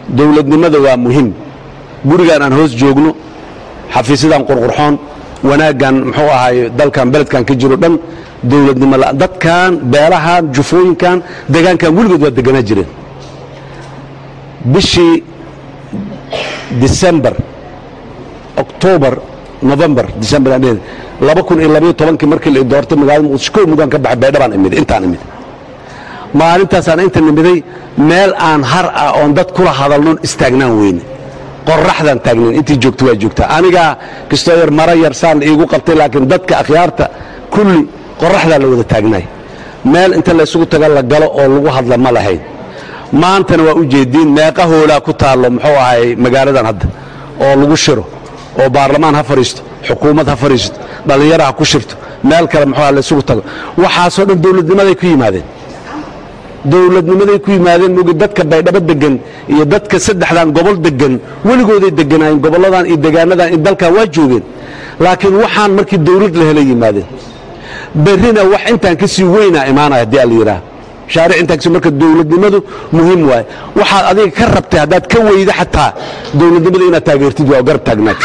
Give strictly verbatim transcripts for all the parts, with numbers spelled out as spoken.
dawladnimada waa muhiim gurigan aan hoos joogno xafiisadan qurqurxoon wanaagan muxuu ahaay dalkan beledkan ka jiro dhan dawladnimo la dadkan beelahan jufooyinkan deegaankan weligood waa deganaa jireen bishii December October November December aneed laba kun iyo laba iyo toban markii la doortay magaalada Muqdisho mudan ka baxay beedhabaan imid intaan imid maalintaas aan inta nimiday meel aan har ah oo dad kula hadalno istaagnaan weyn qorraxdan taagnin intii joogto waa joogta aniga kastoo yar mara yar saan iigu qabtay laakiin dadka akhyaarta kulli qorraxda la wada taagnay meel inta la isugu taga la galo oo lagu hadla ma lahayn maantana waa u jeedin meeqa hoola ku taalo muxuu ahay magaaladan hadda oo lagu shiro oo baarlamaan ha fariisto xukuumad ha fariisto dhalinyaro ha ku shirto meel kale muxuu la isugu tago waxa soo dhan dawladnimaday ku yimaadeen dawladnimaday ku yimaadeen mugi dadka baydhabo degan iyo dadka saddexdan gobol degan weligooday deganayeen goboladan iyo deegaanadan in dalka waa joogeen laakiin waxaan markii dawlad la helay yimaadeen berrina wax intaan ka sii weynaa imaanaya haddii la yidhaah shaaric intaan kasii marka dawladnimadu muhiim waay waxaad adiga ka rabtay haddaad ka weyda xataa dawladnimada inaad taageertid waa garab taagnaad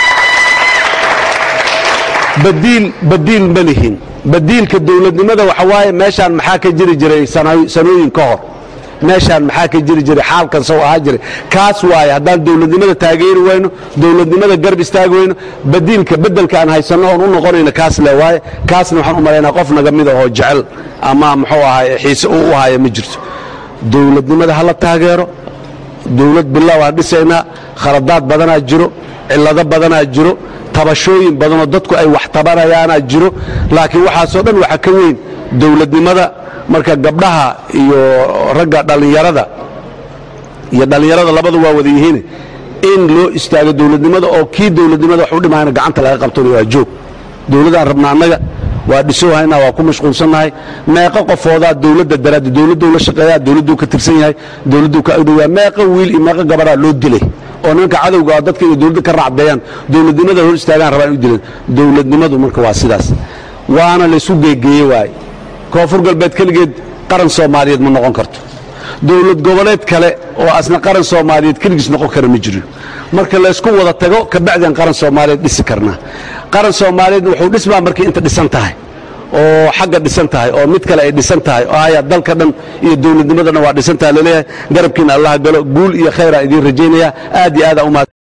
badiil badiil ma lihin badiilka dawladnimada waxa waaye meeshaan maxaa ka jiri jiray sanooyin ka hor meeshaan maxaa ka jiri jiray xaalkan soo ahaa jiray kaas waaye haddaan dawladnimada taageeri wayno dawladnimada garab istaagi wayno badiilka bedelka aan haysanno oon u noqonayno kaas le waaye kaasna waxaan u malaynaa qof naga mida oo jecel ama muxuu ahaay xiise uu u haya ma jirto dawladnimada hala taageero dawlad bilow aan dhisaynaa khaladaad badanaa jiro cillado badanaa jiro tabashooyin badanoo dadku ay wax tabanayaana jiro laakiin waxaasoo dhan waxa ka weyn dawladnimada marka gabdhaha iyo ragga dhalinyarada iyo dhalinyarada labadu waa wada yihiin in loo istaago dawladnimada oo kii dawladnimada wax u dhimaayna gacanta laga qabto waa joog dawladaan rabna annaga waa dhisoohaynaa waa ku mashquulsannahay meeqa qofooda dawladda daraadi dawladdu la shaqeeyaa dawladdu ka tirsan yahay dawladdu ka agdhowaa meeqa wiil iyo meeqa gabaraa loo dilay oo ninka cadowga dadka iyo dawladda ka raacdeeyaan dawladnimada hor istaagaan rabaan u dileen dawladnimadu marka waa sidaas waana la isu geegeeyay waay koonfur galbeed kaligeed qaran Soomaaliyeed ma noqon karto dawlad goboleed kale oo asna qaran Soomaaliyeed kaligiis noqon kara ma jiro marka la isku wada tago ka bacdan qaran Soomaaliyeed dhisi karna qaran Soomaaliyeed wuxuu dhismaa markii inta dhisan tahay oo xagga dhisan tahay oo mid kale ay dhisan tahay oo ay dalka dhan iyo dawladnimadana waa dhisan tahay leeyahay garabkiina Allah galo guul iyo khayr idin rajeynaya aad iyo aad u